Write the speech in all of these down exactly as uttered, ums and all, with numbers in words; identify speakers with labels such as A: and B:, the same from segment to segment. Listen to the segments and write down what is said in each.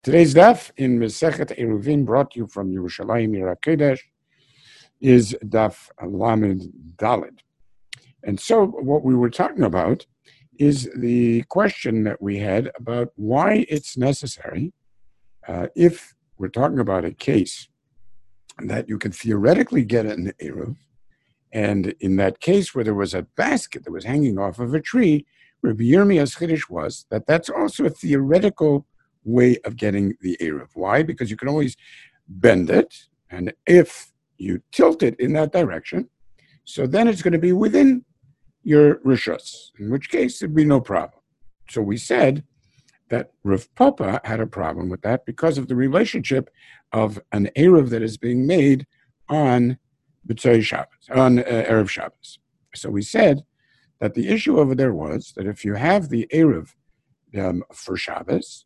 A: Today's daf in Masechet Eruvin, brought to you from Yerushalayim Yer HaKodesh, is daf Lamed Daled. And so what we were talking about is the question that we had about why it's necessary, uh, if we're talking about a case that you can theoretically get an Eruv, and in that case where there was a basket that was hanging off of a tree, Rabbi Yirmiyah's chiddush was that that's also a theoretical way of getting the Eruv. Why? Because you can always bend it, and if you tilt it in that direction, so then it's going to be within your rishus, in which case there'd be no problem. So we said that Rav Papa had a problem with that because of the relationship of an Eruv that is being made on B'tzai Shabbos, on uh, Erev Shabbos. So we said that the issue over there was that if you have the Eruv um, for Shabbos,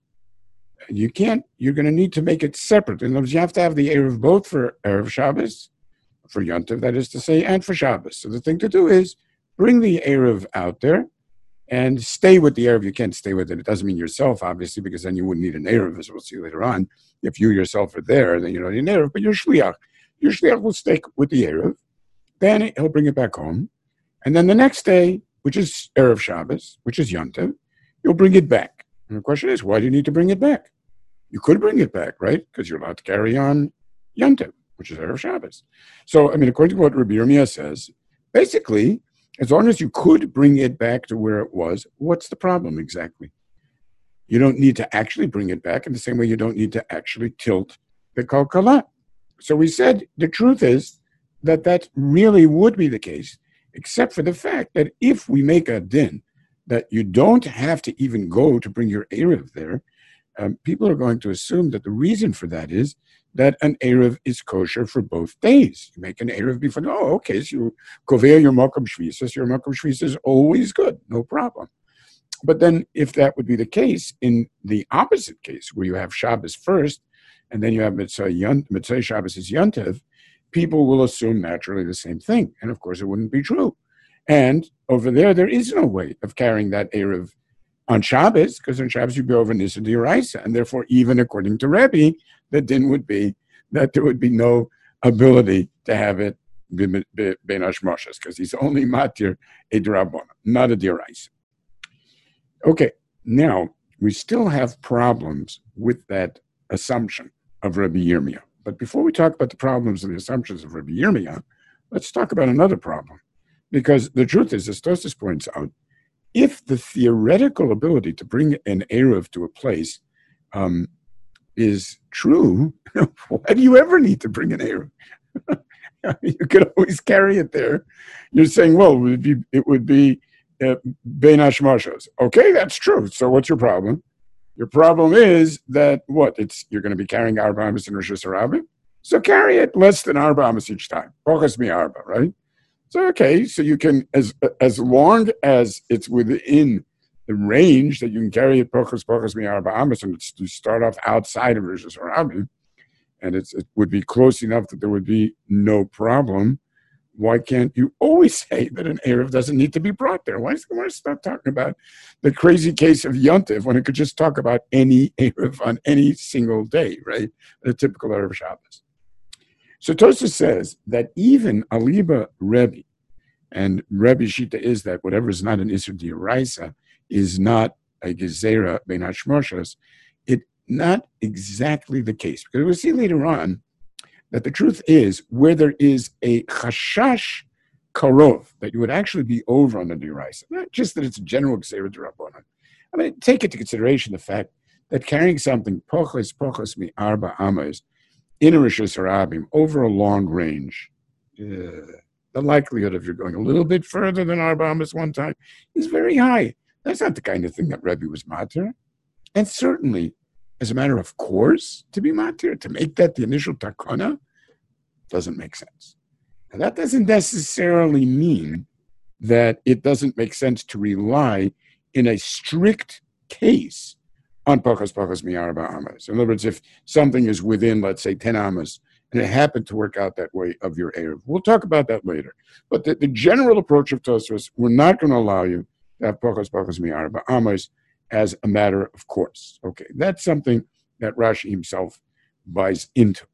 A: you can't, you're going to need to make it separate. In other words, you have to have the Eruv both for Erev Shabbos, for Yontiv, that is to say, and for Shabbos. So the thing to do is bring the Eruv out there and stay with the Eruv. You can't stay with it. It doesn't mean yourself, obviously, because then you wouldn't need an Eruv, as we'll see later on. If you yourself are there, then you don't need an Eruv, but your Shliach. Your Shliach will stay with the Eruv. Then he'll bring it back home. And then the next day, which is Erev Shabbos, which is Yontiv, you'll bring it back. And the question is, why do you need to bring it back? You could bring it back, right? Because you're allowed to carry on Yontiv, which is Erev Shabbos. So, I mean, according to what Rabbi Yirmiyah says, basically, as long as you could bring it back to where it was, what's the problem exactly? You don't need to actually bring it back in the same way you don't need to actually tilt the kalkala. So we said the truth is that that really would be the case, except for the fact that if we make a din that you don't have to even go to bring your Eruv there, um, people are going to assume that the reason for that is that an Eruv is kosher for both days. You make an Eruv before, oh, okay, so you koveya your Makom Shvisas, your Makom Shvisas is always good, no problem. But then if that would be the case, in the opposite case, where you have Shabbos first, and then you have Mitzvah Yont, Mitzvah Shabbos is Yontev, people will assume naturally the same thing. And of course, it wouldn't be true. And over there, there is no way of carrying that Eruv on Shabbos, because on Shabbos you'd be over Nisa D'Oraisa. And therefore, even according to Rebbe, the din would be that there would be no ability to have it Ben Hashmoshes, because he's only Matir a D'Rabbanan, not a D'Oraisa. Okay, now we still have problems with that assumption of Rabbi Yirmiyah. But before we talk about the problems and the assumptions of Rabbi Yirmiyah, let's talk about another problem. Because the truth is, as Tosfos points out, if the theoretical ability to bring an Eruv to a place um, is true, why do you ever need to bring an Eruv? You could always carry it there. You're saying, well, it would be, it would be uh, Bein Hashmashos. Okay, that's true. So what's your problem? Your problem is that, what, it's you're going to be carrying Arba Amas and Rosh Hashanah? So carry it less than Arba Amas each time. Pochas mi Arba, right? So, okay, so you can, as as long as it's within the range that you can carry it Pochas, Pochas mi Arba Amas, and it's to start off outside of Rosh Hashanah, and it's, it would be close enough that there would be no problem, why can't you always say that an Eruv doesn't need to be brought there? Why is why start talking about the crazy case of Yontiv when it could just talk about any Eruv on any single day, right? The typical Erev Shabbos. So Tosfos says that even Aliba Rebbe, and Rebbe Shita is that whatever is not an Isur D'Oraisa is not a Gezerah Ben Hashmoshes, it's not exactly the case. Because we'll see later on that the truth is, where there is a chashash karov, that you would actually be over on the D'Oraisa, not just that it's a general Gezerah D'Rabbanan. I mean, take into consideration the fact that carrying something pochos pochos mi arba amas in a Rosh Hashanah over a long range, uh, the likelihood of you're going a little bit further than arba amas one time is very high. That's not the kind of thing that Rebbe was matir. And certainly, as a matter of course, to be matir, to make that the initial takana, doesn't make sense. Now, that doesn't necessarily mean that it doesn't make sense to rely in a strict case on pachas pachas mi arba amas. In other words, if something is within, let's say, ten amas, and it happened to work out that way of your Eruv. We'll talk about that later. But the, the general approach of Tosfos, we're not going to allow you to have pachas pachas mi arba amas as a matter of course. Okay, that's something that Rashi himself buys into.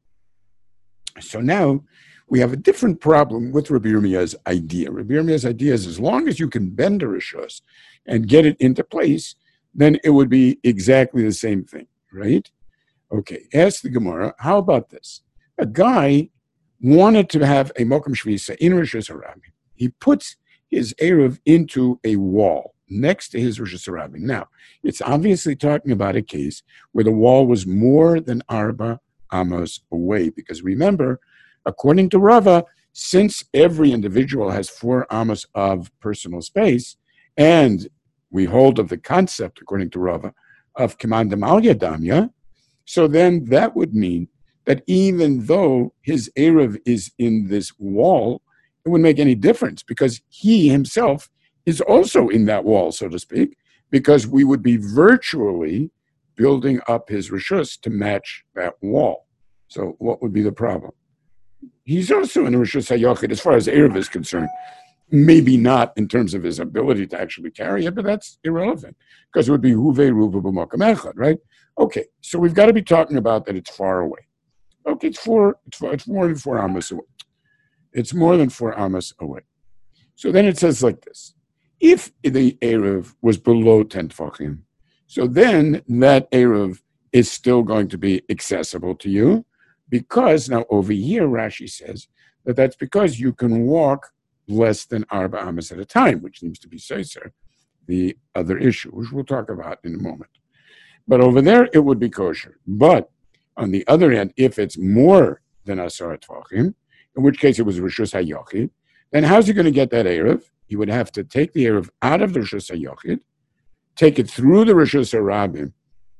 A: So now we have a different problem with Rabbi Yirmiya's idea. Rabbi Yirmiya's idea is as long as you can bend a rishus and get it into place, then it would be exactly the same thing, right? Okay, ask the Gemara, how about this? A guy wanted to have a Mokum Shvisa in Rishus HaRabim. He puts his Eruv into a wall next to his Rishus HaRabim. Now, it's obviously talking about a case where the wall was more than Arba Amos away, because remember, according to Rava, since every individual has four Amos of personal space, and we hold of the concept, according to Rava, of Kamandam Al Yadamya, so then that would mean that even though his Eruv is in this wall, it wouldn't make any difference because he himself is also in that wall, so to speak, because we would be virtually building up his Rishus to match that wall. So what would be the problem? He's also in a Rishus HaYochid as far as Eruv is concerned. Maybe not in terms of his ability to actually carry it, but that's irrelevant because it would be Huve Ruva B'Mokum Echad, right? Okay, so we've got to be talking about that it's far away. Okay, it's four, it's, four, it's more than four Amos away. It's more than four Amos away. So then it says like this. If the Eruv was below ten Tfachim, so then that Eruv is still going to be accessible to you because now over here Rashi says that that's because you can walk less than Arba Amos at a time, which seems to be Seiser, the other issue, which we'll talk about in a moment. But over there, it would be kosher. But on the other hand, if it's more than Asar Tvachim, in which case it was Rishus HaYochid, then how's he going to get that Eruv? He would have to take the Eruv out of the Rishus HaYochid, take it through the Rishus HaRabim,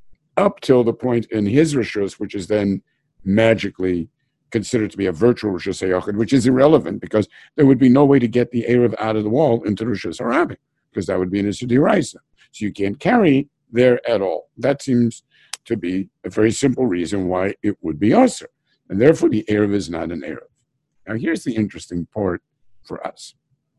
A: up till the point in his Rishus, which is then magically considered to be a virtual Rishus HaYochid, which is irrelevant because there would be no way to get the Eruv out of the wall into Rishus HaRabim, because that would be an Issur D'Oraisa. So you can't carry there at all. That seems to be a very simple reason why it would be Asr. And therefore the Eruv is not an Eruv. Now here's the interesting part for us.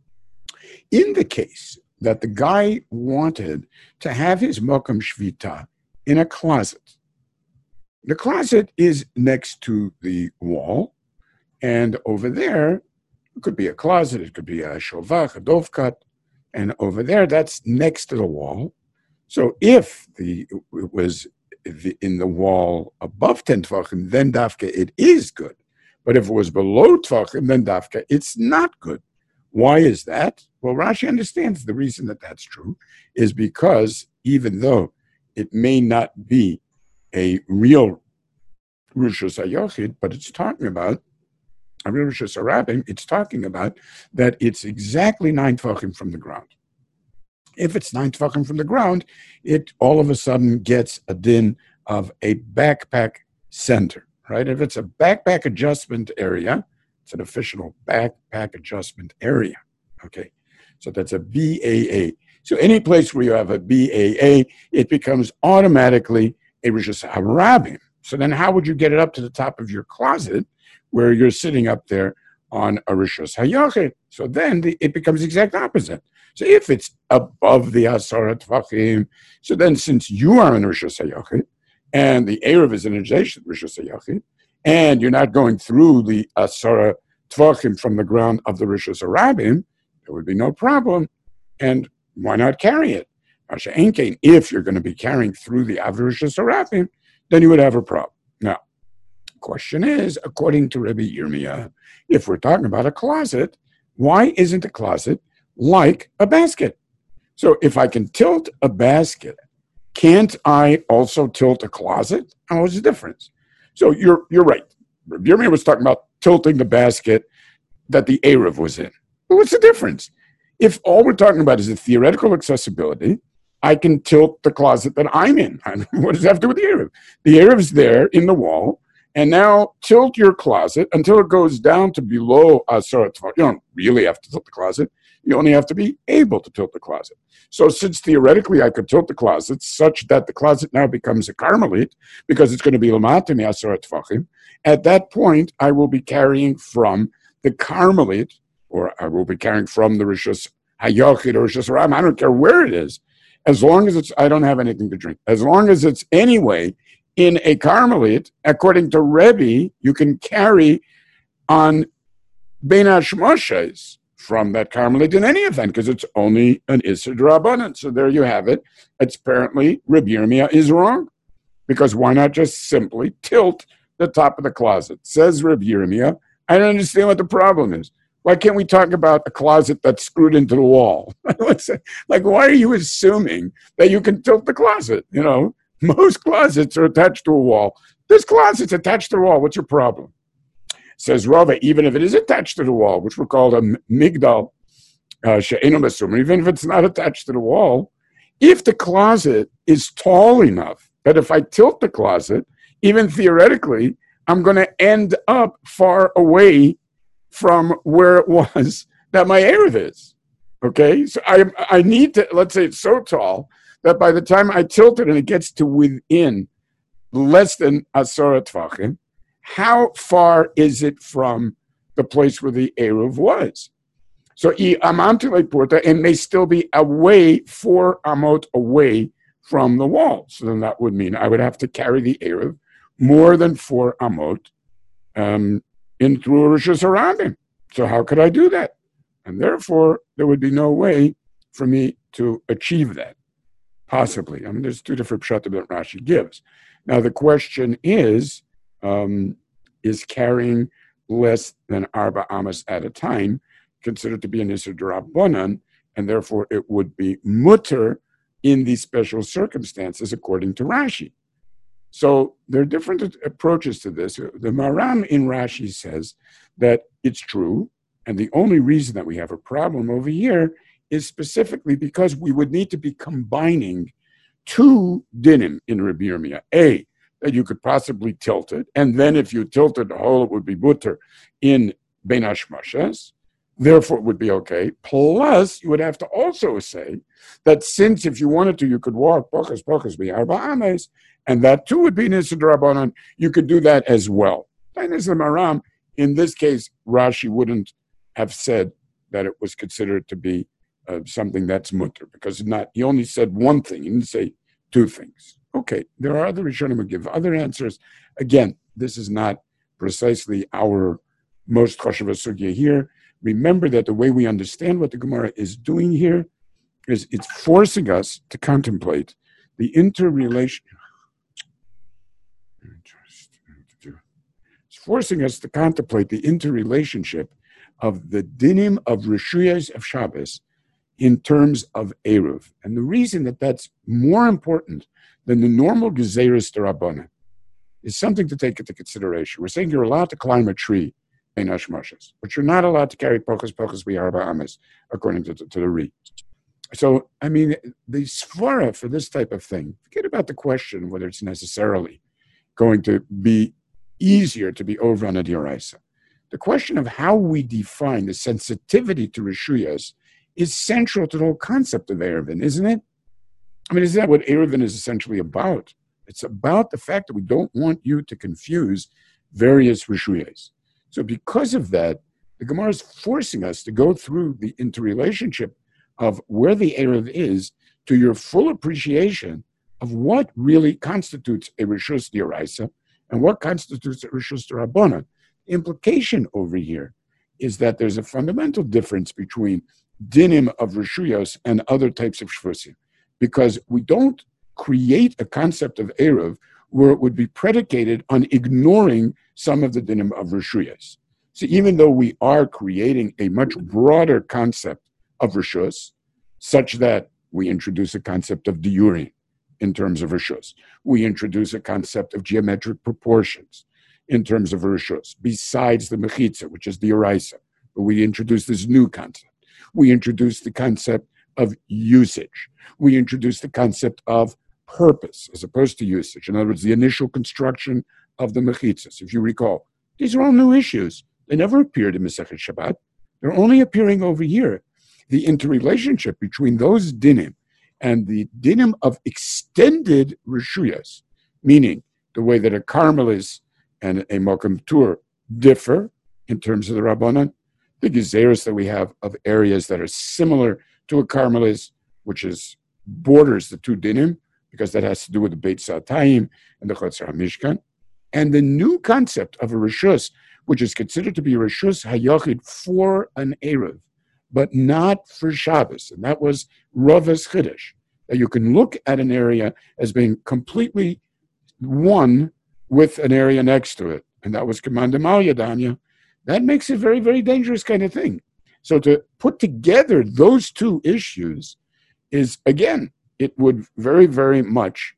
A: In the case that the guy wanted to have his Mokum Shvita in a closet, the closet is next to the wall, and over there, it could be a closet, it could be a shovach, a dovkat, and over there, that's next to the wall. So if the it was in the wall above ten Tvachim, then Dafka, it is good. But if it was below Tvachim, then Dafka, it's not good. Why is that? Well, Rashi understands the reason that that's true is because even though it may not be a real Rishus HaYochid, but it's talking about a real Rishus HaRabim, it's talking about that it's exactly nine Tvachim from the ground. If it's nine Tvachim from the ground, it all of a sudden gets a din of a backpack center, right? If it's a backpack adjustment area, it's an official backpack adjustment area, okay? So that's a B A A. So any place where you have a B A A, it becomes automatically a Rishus HaRabim. So then how would you get it up to the top of your closet where you're sitting up there on a Rishus HaYochid? So then the, it becomes the exact opposite. So if it's above the Asara Tvachim, so then since you are in Rishus HaYochid, and the Eruv is an adjacent Rishus HaYochid, and you're not going through the Asara Tvachim from the ground of the Rishus HaRabim, there would be no problem. And why not carry it? If you're going to be carrying through the Av Rishus HaRabim, then you would have a problem. Now, the question is, according to Rabbi Yirmiyah, if we're talking about a closet, why isn't a closet like a basket? So if I can tilt a basket, can't I also tilt a closet? How is the difference? So you're you're right. Rabbi Yirmiyah was talking about tilting the basket that the Eruv was in. But what's the difference? If all we're talking about is a theoretical accessibility, I can tilt the closet that I'm in. What does that have to do with the Eruv? The Eruv's there in the wall, and now tilt your closet until it goes down to below Asar Tvachim. You don't really have to tilt the closet. You only have to be able to tilt the closet. So since theoretically I could tilt the closet such that the closet now becomes a Carmelite, because it's going to be Lamatimi Asar Tvachim, at that point I will be carrying from the Carmelite, or I will be carrying from the Rishus HaYochid or Rishus HaRabim. I don't care where it is. As long as it's, I don't have anything to drink. As long as it's anyway in a Carmelite, according to Rebbe, you can carry on Bein HaShmoshes from that Carmelite in any event, because it's only an Issur D'Rabbanan. So there you have it. It's apparently Rabbi Yirmiyah is wrong, because why not just simply tilt the top of the closet? Says Rabbi Yirmiyah, I don't understand what the problem is. Why can't we talk about a closet that's screwed into the wall? Like, why are you assuming that you can tilt the closet? You know, most closets are attached to a wall. This closet's attached to the wall. What's your problem? Says Rava, even if it is attached to the wall, which we're called a migdal, uh, even if it's not attached to the wall, if the closet is tall enough that if I tilt the closet, even theoretically, I'm going to end up far away from where it was that my Erev is. Okay, so I I need to, let's say it's so tall that by the time I tilt it and it gets to within less than Asara Tvachim, how far is it from the place where the Eruv was? So Amamtile Porta, it may still be away, four amot away from the wall. So then that would mean I would have to carry the Eruv more than four amot um, in through Rosh Hashanah. So how could I do that? And therefore, there would be no way for me to achieve that. Possibly. I mean, there's two different pshatim that Rashi gives. Now, the question is, um, is carrying less than arba amas at a time considered to be an Issur D'Rabbanan, and therefore it would be mutter in these special circumstances, according to Rashi. So there are different approaches to this. The Maram in Rashi says that it's true, and the only reason that we have a problem over here is specifically because we would need to be combining two dinim in Rabbi Yirmiyah. A, that you could possibly tilt it, and then if you tilted the whole, it would be mutter in Bein HaShmoshes, therefore it would be okay. Plus, you would have to also say that since if you wanted to, you could walk Bochas Bochas B'Arba Ames, and that too would be an Issur D'Rabbanan, you could do that as well. And as the Maram, in this case, Rashi wouldn't have said that it was considered to be uh, something that's mutter, because not he only said one thing, he didn't say two things. Okay, there are other Rishonim who give other answers. Again, this is not precisely our most chashuv sugya here. Remember that the way we understand what the Gemara is doing here is it's forcing us to contemplate the interrelation. It's forcing us to contemplate the interrelationship of the dinim of Rishuyas of Shabbos in terms of Eruv. And the reason that that's more important than the normal Gezeirus D'Rabbanan is something to take into consideration. We're saying you're allowed to climb a tree in Hashmashas, but you're not allowed to carry Pochas Pochas B'Arba Ames, according to, to, to the Re. So, I mean, the Svara for this type of thing, forget about the question of whether it's necessarily going to be easier to be over on a Dioraisa. The question of how we define the sensitivity to Rishuyas is central to the whole concept of Erevin, isn't it? I mean, isn't that what Erevin is essentially about? It's about the fact that we don't want you to confuse various Rishuyas. So because of that, the Gemara is forcing us to go through the interrelationship of where the Erev is to your full appreciation of what really constitutes a Rishus D'Oraisa and what constitutes a Rishus D'Rabbanan. The implication over here is that there's a fundamental difference between dinim of Rishuyos and other types of Shvusim, because we don't create a concept of Erev where it would be predicated on ignoring some of the dinim of Rishuyos. So even though we are creating a much broader concept of Rishus, such that we introduce a concept of diurim in terms of Rishus, we introduce a concept of geometric proportions in terms of Rishus, besides the Mechitza, which is the Oraisa. But we introduce this new concept. We introduce the concept of usage. We introduce the concept of purpose as opposed to usage. In other words, the initial construction of the Mechitzas. If you recall, these are all new issues. They never appeared in Masechet Shabbat. They're only appearing over here. The interrelationship between those dinim and the dinim of extended Rishuyas, meaning the way that a Carmelis and a Mokum Tur differ in terms of the Rabbanan, the Gezeirus that we have of areas that are similar to a Carmelis, which is borders the two dinim, because that has to do with the Beit Satayim and the Chotzer HaMishkan. And the new concept of a Rishus, which is considered to be a Rishus HaYachid for an Erev, but not for Shabbos. And that was Rava's Chiddush, that you can look at an area as being completely one with an area next to it. And that was Commandum Al Yadanya. That makes it very, very dangerous kind of thing. So to put together those two issues is, again, it would very, very much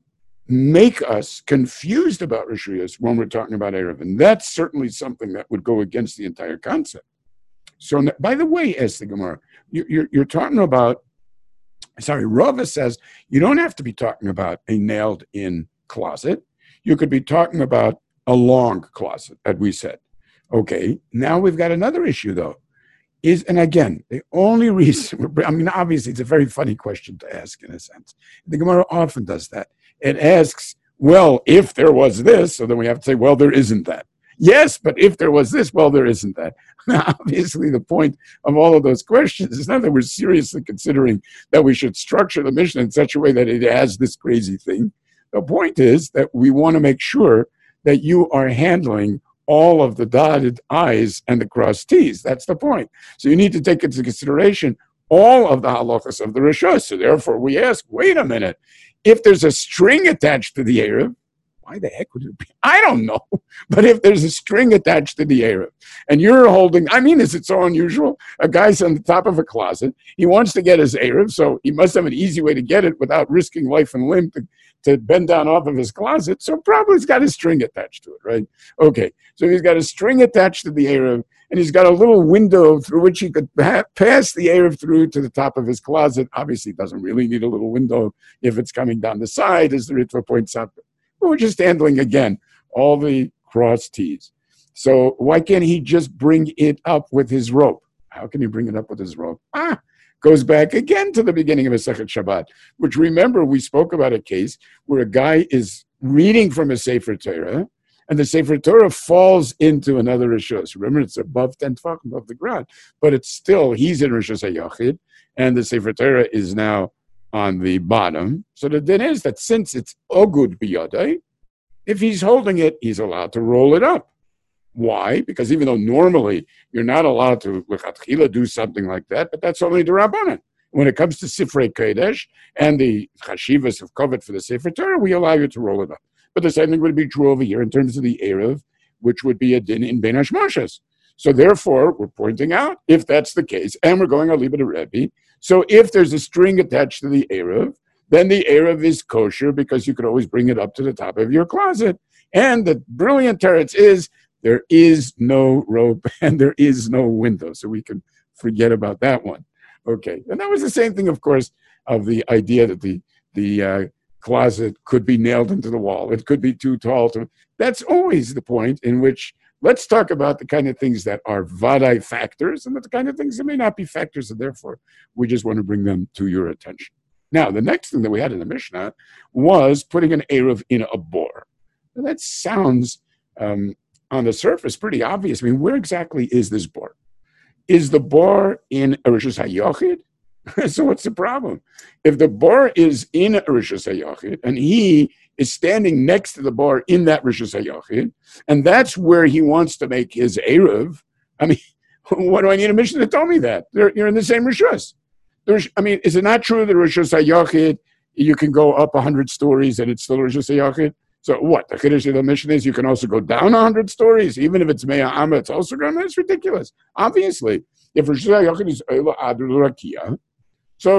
A: make us confused about Rishuyas when we're talking about Erev. And that's certainly something that would go against the entire concept. So, by the way, as the Gemara, you, you're, you're talking about, sorry, Rava says you don't have to be talking about a nailed-in closet. You could be talking about a long closet, as we said. Okay, now we've got another issue, though. Is, and again, the only reason, I mean, obviously, it's a very funny question to ask in a sense. The Gemara often does that. It asks, well, if there was this, so then we have to say, well, there isn't that. Yes, but if there was this, well, there isn't that. Now, obviously, the point of all of those questions is not that we're seriously considering that we should structure the mission in such a way that it has this crazy thing. The point is that we want to make sure that you are handling all of the dotted I's and the crossed T's. That's the point. So you need to take into consideration all of the halachas of the Rishus. So therefore, we ask, wait a minute, if there's a string attached to the Erev, why the heck would it be? I don't know. But if there's a string attached to the Erev, and you're holding, I mean, is it so unusual? A guy's on the top of a closet. He wants to get his Erev, so he must have an easy way to get it without risking life and limb to, to bend down off of his closet. So probably he's got a string attached to it, right? Okay, so he's got a string attached to the Erev, and he's got a little window through which he could ha- pass the Erev through to the top of his closet. Obviously, he doesn't really need a little window if it's coming down the side, as the Ritva points out. But we're just handling, again, all the cross T's. So why can't he just bring it up with his rope? How can he bring it up with his rope? Ah, goes back again to the beginning of Masechet Shabbat, which, remember, we spoke about a case where a guy is reading from a Sefer Torah, and the Sefer Torah falls into another Rishus. Remember, it's above ten tefach, above the ground, but it's still, he's in Rishus HaYachid, and the Sefer Torah is now on the bottom. So the din is that since it's Ogud Biyadai, if he's holding it, he's allowed to roll it up. Why? Because even though normally you're not allowed to do something like that, but that's only the Rabbanan. When it comes to Sifrei Kodesh and the Chashivas of Kovet for the Sefer Torah, we allow you to roll it up. But the same thing would be true over here in terms of the Erev, which would be a din in Ben Hashmashas. So therefore, we're pointing out, if that's the case, and we're going Aliba to Rebbe, so if there's a string attached to the Erev, then the Erev is kosher because you could always bring it up to the top of your closet. And the brilliant teretz is there is no rope and there is no window, so we can forget about that one. Okay, and that was the same thing, of course, of the idea that the the uh, closet could be nailed into the wall. It could be too tall. To, that's always the point in which let's talk about the kind of things that are vadai factors and the kind of things that may not be factors, and therefore we just want to bring them to your attention. Now, the next thing that we had in the Mishnah was putting an Erev in a bor. Now, that sounds, um, on the surface, pretty obvious. I mean, where exactly is this bor? Is the bor in a Rishus HaYachid? So what's the problem? If the bor is in a Rishus HaYachid, and he is standing next to the bor in that Rishus HaYachid, and that's where he wants to make his Erev, I mean, what do I need a Mishnah to tell me that? They're, you're in the same Rishus. There's, I mean, is it not true that Rishus HaYachid, you can go up one hundred stories and it's still Rishus HaYachid? So what? The Chiddush of the Mishnah is you can also go down one hundred stories, even if it's Mea Amma, it's also going to, that's ridiculous. Obviously, if Rishus HaYachid is Eila Adru Rakia, so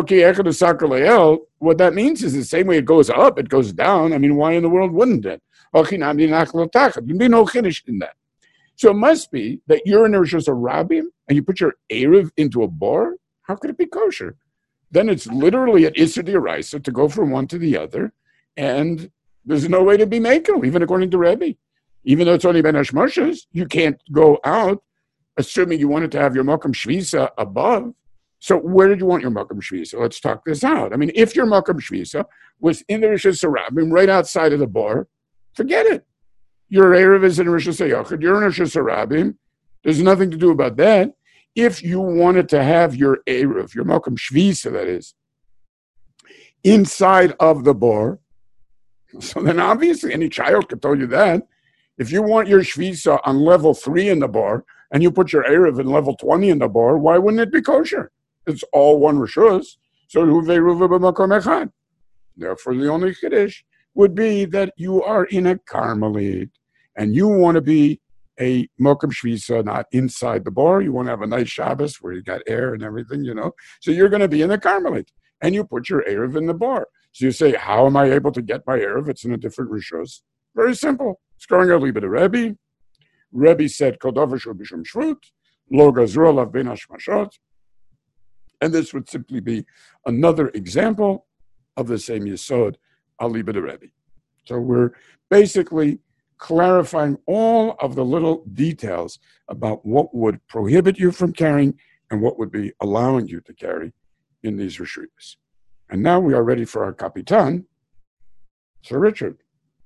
A: what that means is the same way it goes up, it goes down. I mean, why in the world wouldn't it? There'd be no Chiddush in that. So it must be that you're in a Rishus HaRabim and you put your Erev into a bar. How could it be kosher? Then it's literally an Isser D'Oraisa to go from one to the other, and there's no way to be makel, even according to Rebbe. Even though it's only Ben Hashmashas, you can't go out, assuming you wanted to have your Makam Shvisa above. So where did you want your Makam Shvisa? Let's talk this out. I mean, if your Makam Shvisa was in the Rishus HaRabim, right outside of the bar, forget it. Your Erev is in Rishus HaYachid, you're in Rishus HaRabim, there's nothing to do about that. If you wanted to have your Erev, your Malcolm Shvisa, that is, inside of the bor. So then obviously any child could tell you that. If you want your shvisa on level three in the bor and you put your Erev in level twenty in the bor, why wouldn't it be kosher? It's all one rishus. So therefore the only chiddush would be that you are in a Carmelite and you want to be a mokum shvisa, not inside the bor. You want to have a nice Shabbos where you got air and everything, you know. So you're going to be in a Carmelite and you put your Erev in the bor. So you say, how am I able to get my Erev? It's in a different rishus. Very simple. It's going a little bit of Rebbe. Rebbe said, Kodover shul b'shum shvut, lo gazru alav ben hashmashot. And this would simply be another example of the same yesod, aliba de Rebbe. So we're basically clarifying all of the little details about what would prohibit you from carrying and what would be allowing you to carry in these retreats. And now we are ready for our Kapitan, Sir Richard.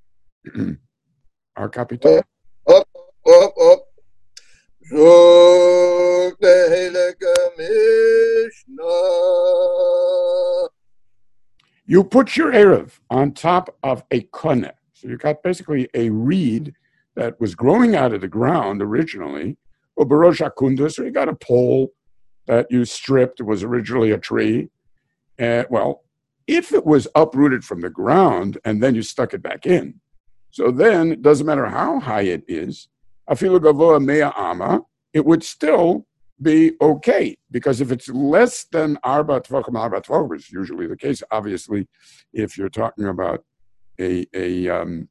A: Our Kapitan.
B: Up, up, up.
A: You put your Erev on top of a koneh. So you got basically a reed that was growing out of the ground originally, or barosh akunda, so you got a pole that you stripped. It was originally a tree. Uh, well, if it was uprooted from the ground and then you stuck it back in, so then it doesn't matter how high it is, afilu gavoa mea ama, it would still be okay, because if it's less than arba tvachim arba tvachim, which is usually the case, obviously, if you're talking about a a, um,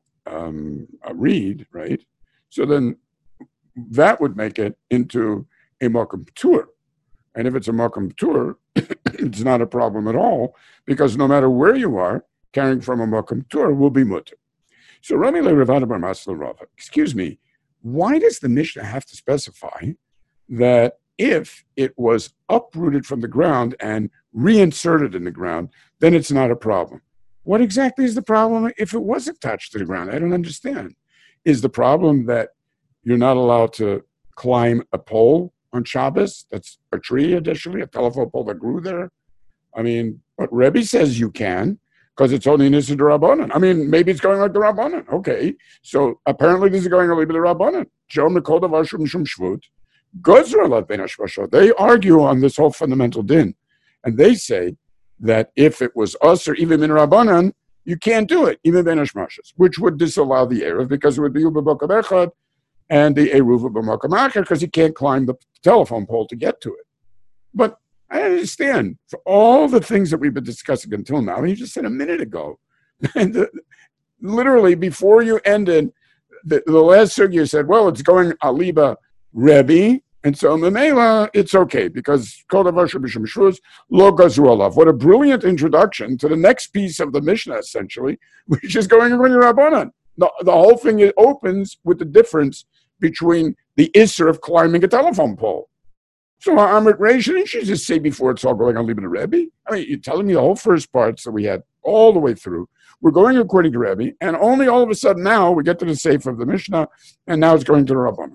A: um, a reed, right? So then that would make it into a makom tur, and if it's a makom tur, it's not a problem at all, because no matter where you are, carrying from a makom tur will be mutter. So Rami le Ravada bar Masla Rava, excuse me, why does the Mishnah have to specify that if it was uprooted from the ground and reinserted in the ground, then it's not a problem? What exactly is the problem if it was attached to the ground? I don't understand. Is the problem that you're not allowed to climb a pole on Shabbos? That's a tree, additionally, a telephone pole that grew there? I mean, but Rebbe says you can, because it's only an Issa D'Rabbanan. I mean, maybe it's going like the Rabbanan. Okay, so apparently this is going a little bit of Rabbanan. Jo Mikol Davar Shum Shum Shvut, Gozra Alav Ben Hashmashot. They argue on this whole fundamental din, and they say that if it was us or even in Rabbanan, you can't do it, even Ben Hashmashot, which would disallow the Erev, because it would be Uba Bokab Echad and the Eruv Uba Bokab Acher, because you can't climb the telephone pole to get to it. But I understand, for all the things that we've been discussing until now, you just said a minute ago, and the, literally before you ended, the, the last sugya you said, well, it's going aliba Rebbe, and so Memela, it's okay, because Kol Davar Shebishum Shvuz Lo Gazru Alav. What a brilliant introduction to the next piece of the Mishnah, essentially, which is going according to Rabbanan. The, the whole thing it opens with the difference between the Isser of climbing a telephone pole. So Amrit Reish, didn't you just say before it's all going on Liban to Rebbe? I mean, you're telling me the whole first parts that we had all the way through, we're going according to Rebbe, and only all of a sudden now we get to the Sefer of the Mishnah, and now it's going to the Rabbanan.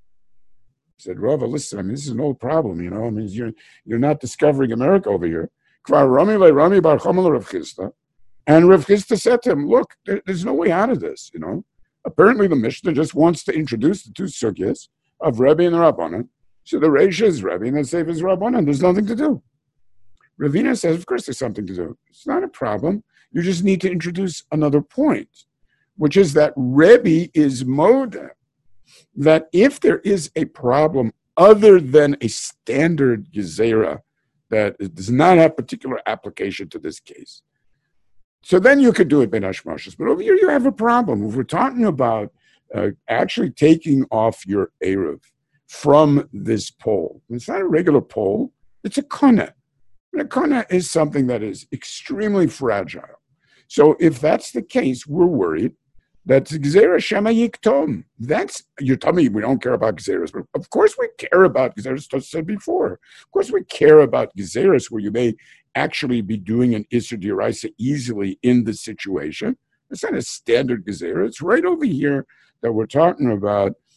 A: I said, Rava, listen, I mean, this is an old problem, you know. I mean, you're you're not discovering America over here. Kvar Rami le Rami bar Chomer Rav Chisda, and Rav Chisda said to him, look, there, there's no way out of this, you know. Apparently the Mishnah just wants to introduce the two sugyas of Rebbe and the Rabbanan. So the Reish is Rebbe and the Sefer is Rabbanan. There's nothing to do. Ravina says, of course there's something to do. It's not a problem. You just need to introduce another point, which is that Rebbe is moda, that if there is a problem other than a standard gezerah that does not have particular application to this case, so then you could do it ben hashmashos. But over here you have a problem. If we're talking about uh, actually taking off your Erev from this pole, it's not a regular pole, it's a koneh. And a koneh is something that is extremely fragile. So if that's the case, we're worried that's Gzera Shema Yiktom. That's, you tell me we don't care about Gzeras, but of course we care about Gzeras, as I said before. Of course we care about Gzeras where you may actually be doing an Isser D'Oraisa easily in the situation. It's not a standard Gezerah. It's right over here that we're talking about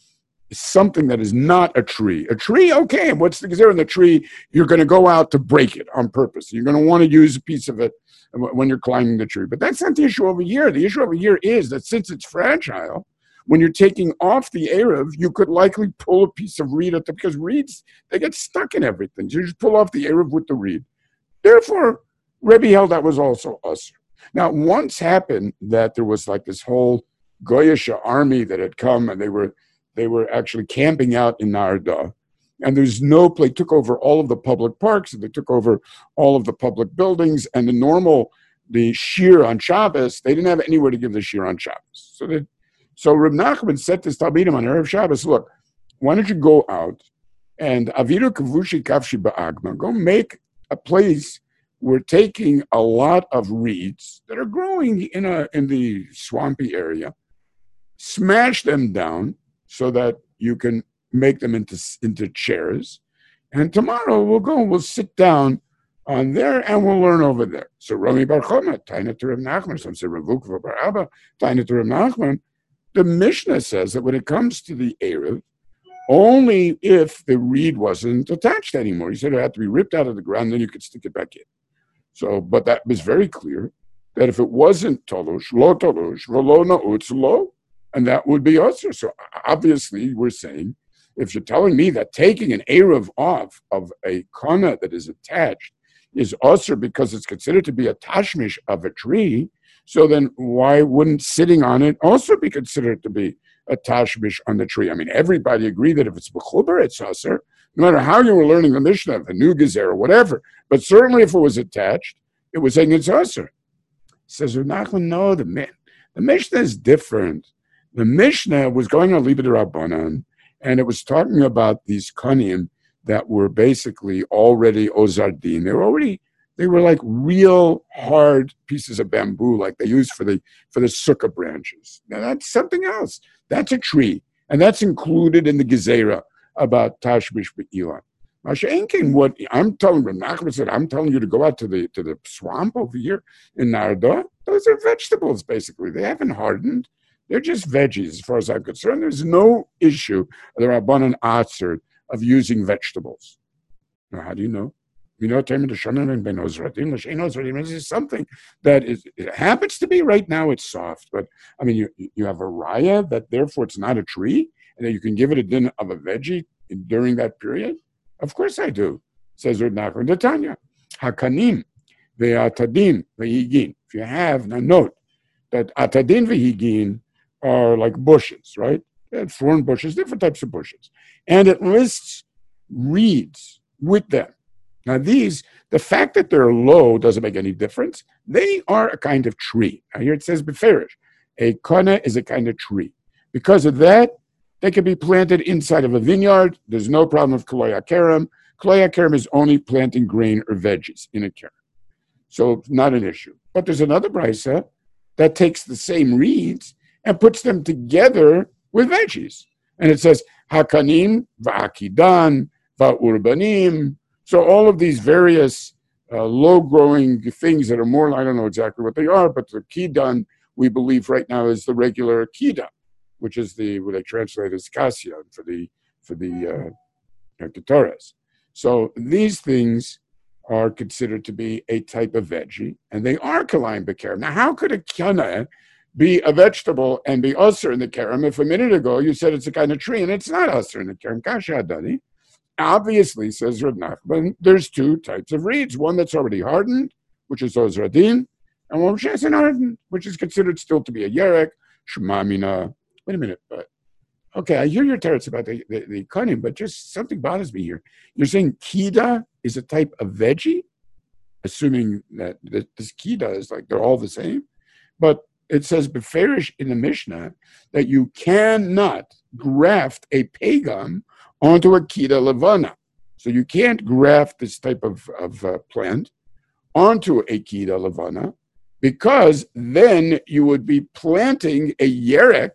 A: something that is not a tree. A tree, okay, what's the gazera in the tree? You're going to go out to break it on purpose. You're going to want to use a piece of it when you're climbing the tree. But that's not the issue over here. The issue over here is that since it's fragile, when you're taking off the Erev, you could likely pull a piece of reed at the, because reeds, they get stuck in everything. So you just pull off the Erev with the reed. Therefore, Rebbe held that was also usher. Now, once happened that there was like this whole Goyish army that had come, and they were they were actually camping out in Narda, and there's no place, took over all of the public parks, and they took over all of the public buildings, and the normal, the shir on Shabbos, they didn't have anywhere to give the shir on Shabbos. So they, so Reb Nachman said to Talmidim on Erev Shabbos, look, why don't you go out and Aviru Kavushi Kavshi Ba'agma, go make a place. We're taking a lot of reeds that are growing in a in the swampy area, smash them down so that you can make them into into chairs, and tomorrow we'll go and we'll sit down on there and we'll learn over there. So Rami Bar Choma, Taina to Reb Nachman, some say Rav Ukva Bar Abba, Taina to Reb Nachman. The Mishnah says that when it comes to the Erev, only if the reed wasn't attached anymore. He said it had to be ripped out of the ground, then you could stick it back in. So, but that was very clear that if it wasn't tolush, lo tolush, v'lo na'utz lo, and that would be usher. So obviously we're saying, if you're telling me that taking an Erev off of a kana that is attached is usher because it's considered to be a tashmish of a tree, so then why wouldn't sitting on it also be considered to be a tashmish on the tree? I mean, everybody agreed that if it's b'chuber, it's usher, no matter how you were learning the Mishnah, the new Gezer, or whatever. But certainly if it was attached, it was saying it's usher. Says Nachman, no, the, the Mishnah is different. The Mishnah was going on Liber Rabbanan, and it was talking about these kanim that were basically already ozardin. They were already, they were like real hard pieces of bamboo, like they used for the for the sukkah branches. Now that's something else. That's a tree, and that's included in the Gezerah about Tashmish Be'ilan. Masha'enkin, what I'm telling you, Nachman said, I'm telling you to go out to the to the swamp over here in Narda. Those are vegetables, basically. They haven't hardened. They're just veggies, as far as I'm concerned. There's no issue, the Rabbanan Atzer, of using vegetables. Now, how do you know? You know, this is something that is, it happens to be right now, it's soft. But, I mean, you you have a raya that therefore it's not a tree, and that you can give it a din of a veggie during that period? Of course I do, says Reb Nachman. The Tanya, hakanim ve'atadin ve'higin. If you have, now note that atadin ve'higin are like bushes, right? Thorn bushes, different types of bushes. And it lists reeds with them. Now these, the fact that they're low doesn't make any difference. They are a kind of tree. Now here it says beferish. A kana is a kind of tree. Because of that, they can be planted inside of a vineyard. There's no problem with Koloya Kerem. Koloya Kerem is only planting grain or veggies in a kerem. So not an issue. But there's another brisa that takes the same reeds and puts them together with veggies. And it says, Hakanim, Va'akidan, Va'urbanim. So all of these various uh, low-growing things that are more, I don't know exactly what they are, but the Kidan, we believe right now, is the regular Kidan, which is the, what they translate as cassia for the for the uh, Ketores. So these things are considered to be a type of veggie, and they are kalayim b'kerem. Now, how could a kana be a vegetable and be usher in the kerem if a minute ago you said it's a kind of tree and it's not usher in the kerem? Kasha adani. Obviously, says Reb Nachman, there's two types of reeds. One that's already hardened, which is ozradin, and one which isn't hardened, which is considered still to be a yerek, shemamina. Wait a minute, but okay, I hear your teretz about the, the, the kanim, but just something bothers me here. You're saying kida is a type of veggie, assuming that, that this kida is like they're all the same, but it says beferish in the Mishnah that you cannot graft a pagam onto a kida levana. So you can't graft this type of, of uh, plant onto a kida levana because then you would be planting a yerek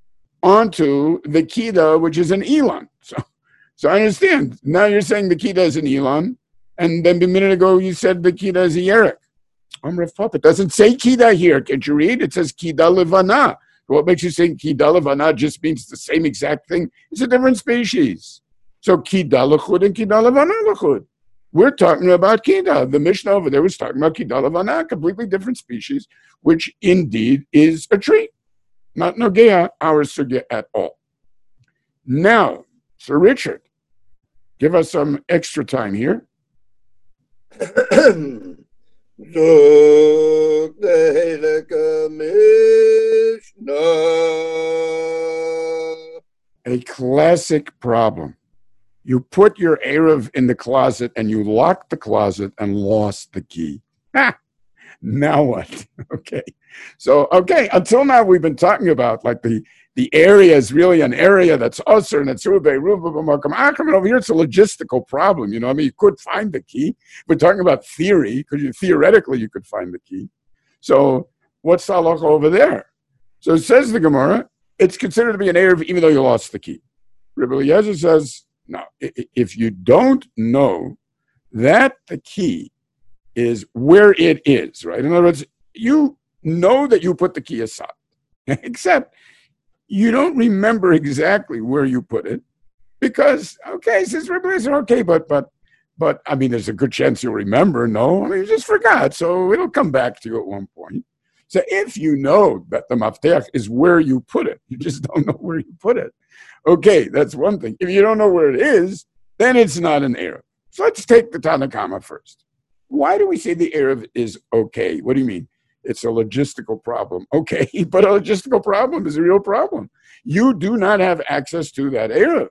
A: onto the kida, which is an elan. So, so I understand. Now you're saying the kida is an elan, and then a minute ago you said the kida is a yerek. It doesn't say kida here. Can't you read? It says kida levana. What makes you think Kida Levana just means the same exact thing? It's a different species. So Kida Lechud and Kida Levana Lechud. We're talking about Kida. The Mishnah over there was talking about Kida Levana, completely different species, which indeed is a tree. Not Nogea, our sugya at all. Now, Sir Richard, give us some extra time here. A classic problem. You put your Erev in the closet and you locked the closet and lost the key. Ha! Now what? Okay. So, okay, until now we've been talking about like the, the area is really an area that's usher and it's Rube, Rube, Makam Akam, and over here it's a logistical problem. You know, I mean, you could find the key. We're talking about theory, because you theoretically you could find the key. So, what's the halacha over there? So it says the Gemara, it's considered to be an Erev even though you lost the key. Rebbe Eliezer says, no, if you don't know that the key is where it is, right? In other words, you know that you put the key aside, except you don't remember exactly where you put it because, okay, says Rebbe Eliezer, okay, but, but, but, I mean, there's a good chance you'll remember. No, I mean, you just forgot, so it'll come back to you at one point. So if you know that the mafteach is where you put it, you just don't know where you put it. Okay, that's one thing. If you don't know where it is, then it's not an Erev. So let's take the Tanakama first. Why do we say the Erev is okay? What do you mean? It's a logistical problem. Okay, but a logistical problem is a real problem. You do not have access to that Erev.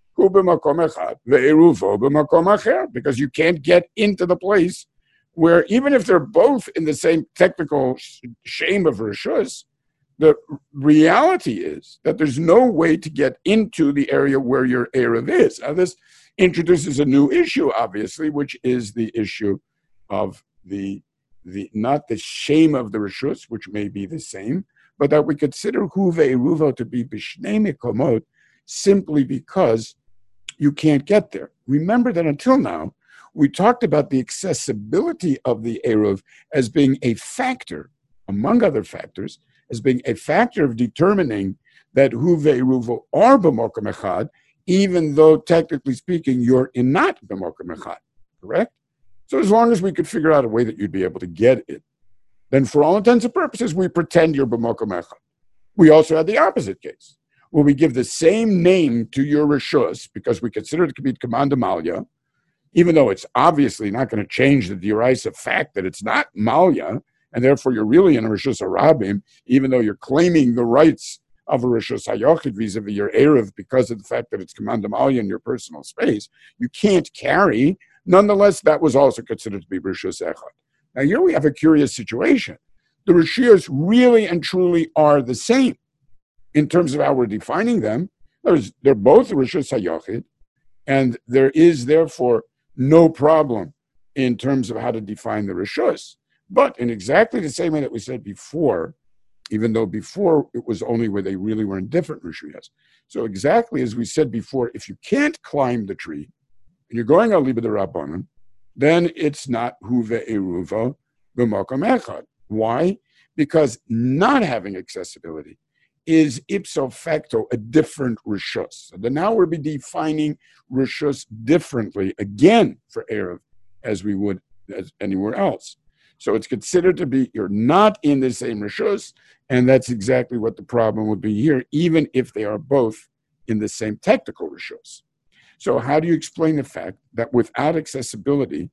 A: Because you can't get into the place where even if they're both in the same technical shame of Rishus, the reality is that there's no way to get into the area where your Erev is. Now, this introduces a new issue, obviously, which is the issue of the, the not the shame of the Rishus, which may be the same, but that we consider Huve Eruvo to be Bishnei Mekomot simply because you can't get there. Remember that until now, we talked about the accessibility of the Erev as being a factor, among other factors, as being a factor of determining that Huve Eruvo are b'mokum echad, even though technically speaking you're in not b'mokum echad, correct? So as long as we could figure out a way that you'd be able to get it, then for all intents and purposes we pretend you're b'mokum echad. We also had the opposite case, where we give the same name to your rishus because we consider it to be command malya, even though it's obviously not going to change the derisive fact that it's not malya, and therefore you're really in a rishus harabim, even though you're claiming the rights of a rishus hayochid vis-a-vis your erev because of the fact that it's command malya in your personal space. You can't carry. Nonetheless, that was also considered to be rishus echad. Now here we have a curious situation. The rishus really and truly are the same in terms of how we're defining them. There's, they're both rishus hayochid, and there is therefore no problem in terms of how to define the rishus. But in exactly the same way that we said before, even though before it was only where they really were in different rishuyas. So exactly as we said before, if you can't climb the tree and you're going al liba d'Rabbanan, then it's not huve eruva b'makom echad. Why? Because not having accessibility is ipso facto a different rishus. So then now we're be defining rishus differently again for Erev as we would as anywhere else. So it's considered to be you're not in the same rishus, and that's exactly what the problem would be here, even if they are both in the same technical rishus. So how do you explain the fact that without accessibility,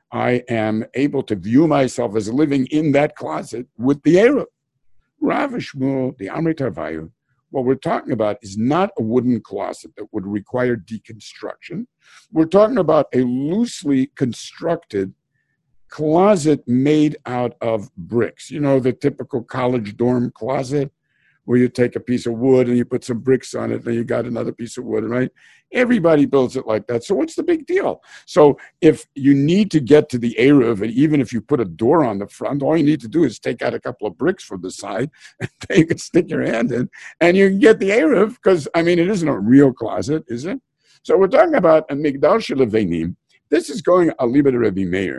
A: I am able to view myself as living in that closet with the Erev? Rav Shmuel, the Amrit Harvayu, what we're talking about is not a wooden closet that would require deconstruction. We're talking about a loosely constructed closet made out of bricks. You know, the typical college dorm closet where you take a piece of wood and you put some bricks on it, then you got another piece of wood, right? Everybody builds it like that. So what's the big deal? So if you need to get to the Erev, and even if you put a door on the front, all you need to do is take out a couple of bricks from the side, and you can stick your hand in, and you can get the Erev, because, I mean, it isn't a real closet, is it? So we're talking about a Migdal Shel Levanim. This is going a liba de Rebbe Meir.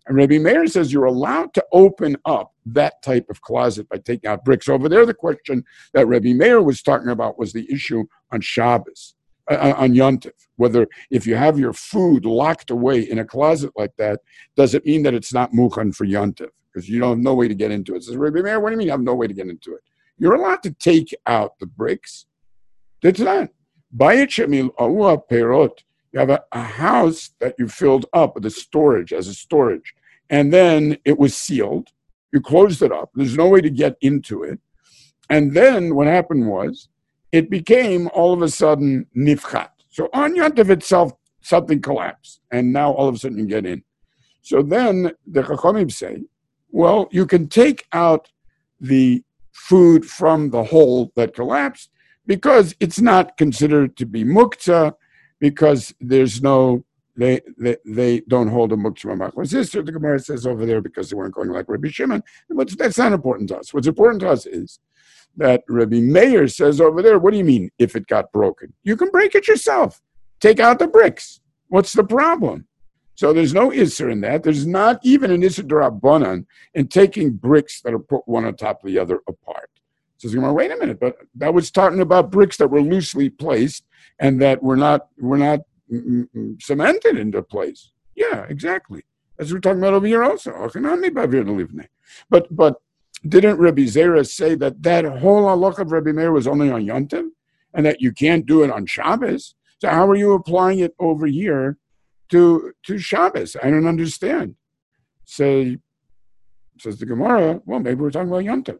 A: And Rabbi Meir says you're allowed to open up that type of closet by taking out bricks. Over there, the question that Rabbi Meir was talking about was the issue on Shabbos, uh, on Yom Tov. Whether if you have your food locked away in a closet like that, does it mean that it's not mukhan for Yom Tov? Because you don't have no way to get into it. Says Rabbi Meir, what do you mean you have no way to get into it? You're allowed to take out the bricks. That's not. Bayit shemil aua perot. You have a, a house that you filled up with a storage as a storage, and then it was sealed. You closed it up. There's no way to get into it. And then what happened was it became all of a sudden nifchat. So on Yom Tov itself, something collapsed, and now all of a sudden you get in. So then the Chachamim say, well, you can take out the food from the hole that collapsed because it's not considered to be muktzah, because there's no, they they, they don't hold a muktzah machmas. This the Gemara says over there because they weren't going like Rabbi Shimon. But that's not important to us. What's important to us is that Rabbi Meir says over there, what do you mean if it got broken? You can break it yourself. Take out the bricks. What's the problem? So there's no Isser in that. There's not even an Isser D'Rabbanan in taking bricks that are put one on top of the other apart. Says Gemara, wait a minute, but that was talking about bricks that were loosely placed and that were not were not mm, mm, cemented into place. Yeah, exactly. As we're talking about over here also. But but didn't Rabbi Zera say that that whole halach of Rabbi Meir was only on Yom Tov and that you can't do it on Shabbos? So how are you applying it over here to to Shabbos? I don't understand. Say, says the Gemara, well, maybe we're talking about Yom Tov.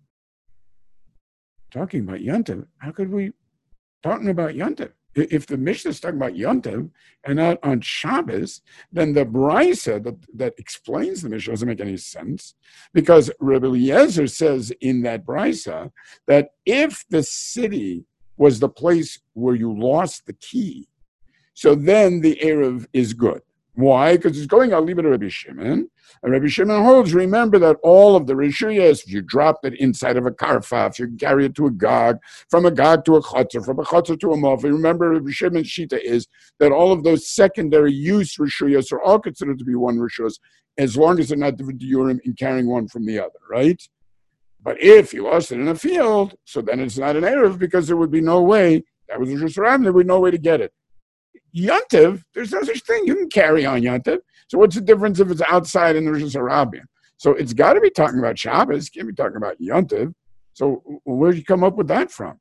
A: Talking about Yom Tov, how could we talking about Yom Tov? If the Mishnah is talking about Yom Tov and not on Shabbos, then the Brisa that, that explains the Mishnah doesn't make any sense, because Rabbi Eliezer says in that Brisa that if the city was the place where you lost the key, so then the Erev is good. Why? Because it's going out, leave it to Rabbi Shimon. And Rabbi Shimon holds, remember that all of the Rishuyas, if you dropped it inside of a karfa, if you carry it to a gog, from a gog to a chotzer, from a chotzer to a mof, remember Rabbi Shimon's shita is that all of those secondary use Rishuyas are all considered to be one Rishus, as long as they're not different diurim in carrying one from the other, right? But if you lost it in a field, so then it's not an Erev, because there would be no way, that was Rishus Rabban, there would be no way to get it. Yom Tov, there's no such thing. You can carry on Yom Tov. So what's the difference if it's outside in the Rishus Harabim? So it's got to be talking about Shabbos. It can't be talking about Yom Tov. So where'd you come up with that from?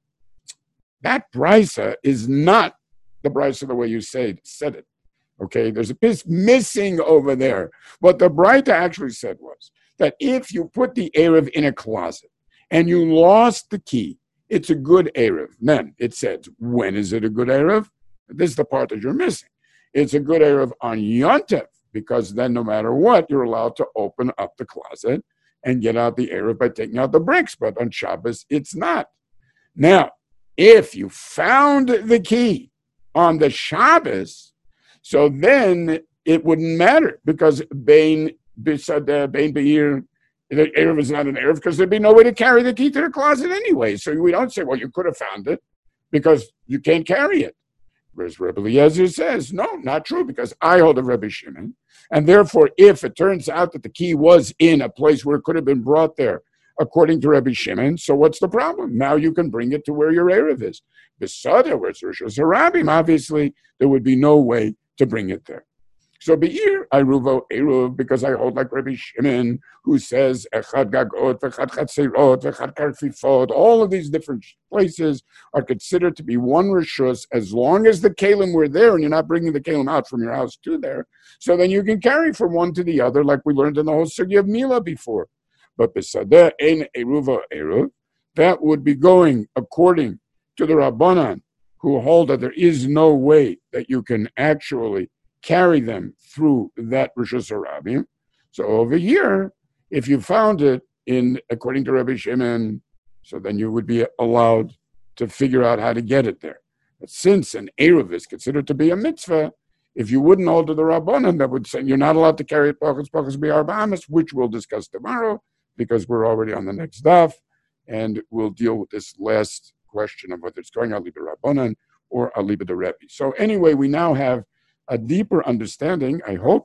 A: That brisa is not the brisa the way you say it, said it. Okay, there's a piece missing over there. What the brisa actually said was that if you put the Erev in a closet and you lost the key, it's a good Erev. Then it says, when is it a good Erev? This is the part that you're missing. It's a good Erev on Yom Tov, because then no matter what, you're allowed to open up the closet and get out the Erev by taking out the bricks. But on Shabbos, it's not. Now, if you found the key on the Shabbos, so then it wouldn't matter, because Bain Bisadeh, Bain Beir, the Erev is not an Erev, because there'd be no way to carry the key to the closet anyway. So we don't say, well, you could have found it, because you can't carry it. Whereas Rebbe Eliezer says, no, not true, because I hold of Rebbe Shimon. And therefore, if it turns out that the key was in a place where it could have been brought there, according to Rebbe Shimon, so what's the problem? Now you can bring it to where your Erev is. Besada, where it's Rishus Harabim, obviously, there would be no way to bring it there. So Be'ir, I ruvo Eruv, because I hold like Rabbi Shimon, who says, Echad Gagot, Vechad Chatzirot, Vechad Karfifot, all of these different places are considered to be one Rishus, as long as the Kalim were there and you're not bringing the Kalim out from your house to there. So then you can carry from one to the other, like we learned in the whole Sugi of Mila before. But Besadeh, Ein Eruva Eruv, that would be going according to the Rabbanan, who hold that there is no way that you can actually carry them through that Rishus Harabim. So over here, if you found it in, according to Rabbi Shimon, so then you would be allowed to figure out how to get it there. But since an Erev is considered to be a mitzvah, if you wouldn't hold to the Rabbanan, that would say you're not allowed to carry it Pachas Pachas B'Ar Bahamas, which we'll discuss tomorrow, because we're already on the next daf, and we'll deal with this last question of whether it's going Aliba Rabbanan or Aliba the Rebbe. So anyway, we now have a deeper understanding, I hope,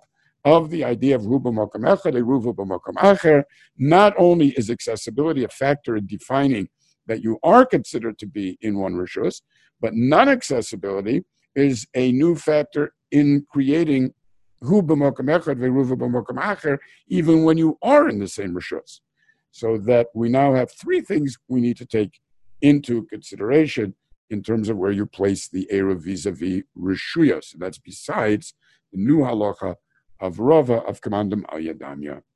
A: of the idea of Hu b'makom echad, Eruv b'makom acher. Not only is accessibility a factor in defining that you are considered to be in one rishus, but non-accessibility is a new factor in creating Hu b'makom echad, Eruv b'makom acher, even when you are in the same rishus. So that we now have three things we need to take into consideration in terms of where you place the Eruv vis-a-vis Rishuyos. So that's besides the new halacha of Rava of Kamandam al Yadanya.